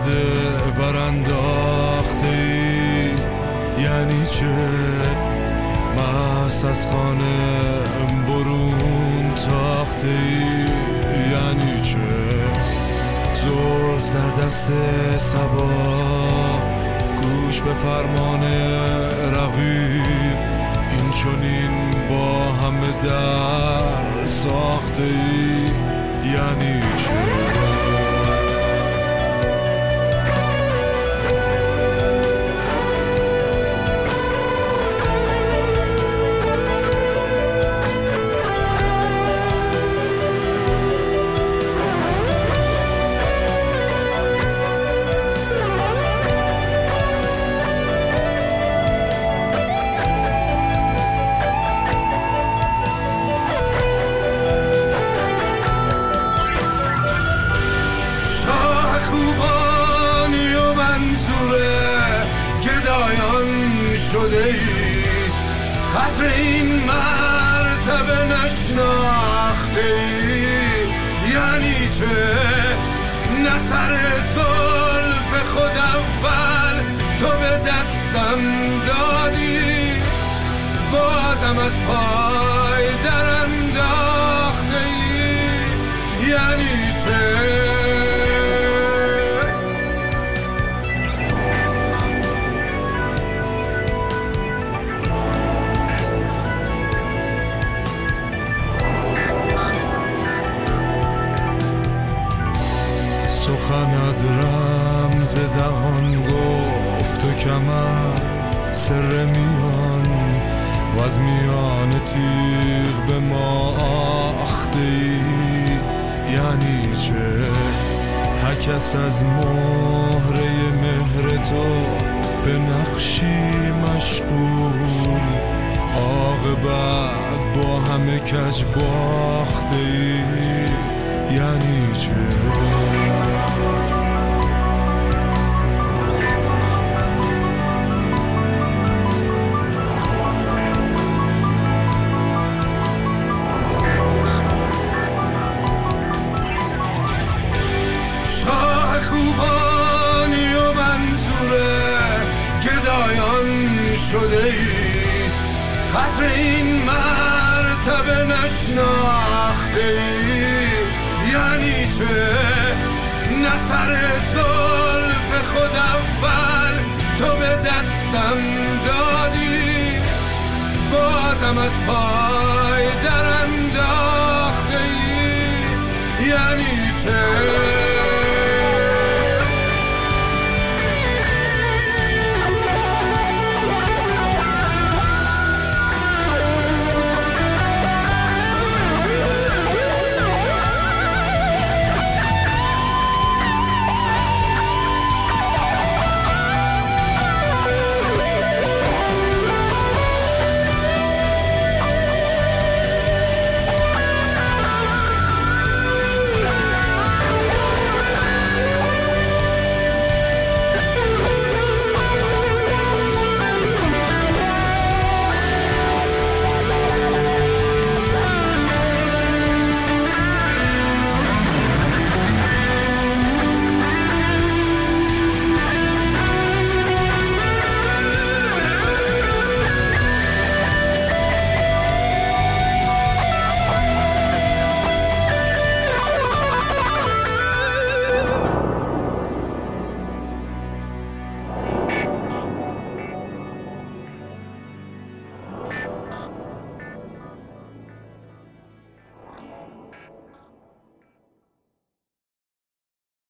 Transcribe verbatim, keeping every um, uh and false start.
پرده برانداخته ای یعنی چه؟ مست از خانه برون تاخته ای یعنی چه؟ زلف در دست صبا گوش به فرمان رقیب این چنین با همه در ساخته ای یعنی چه؟ شاه خوبانی و منظور گدایان شده ای قدر این مرتبه نشناخته ای یعنی چه؟ نه سر زلف خود اول تو به دستم دادی بازم از پای در انداخته ای یعنی چه؟ سخنت رمز دهان گفت و کمر سر میان و از میان تیغ به ما آخته ای یعنی چه؟ هر کس از مهره مهر تو به نقشی مشغول عاقبت با همه کج باخته ای یعنی چه؟ شاه خوبانی و منظور گدایان شده ای قدر این مرتبه نشناخته ای یعنی چه؟ نه سر زلف خود اول تو به دستم دادی بازم از پای در انداخته ای یعنی چه؟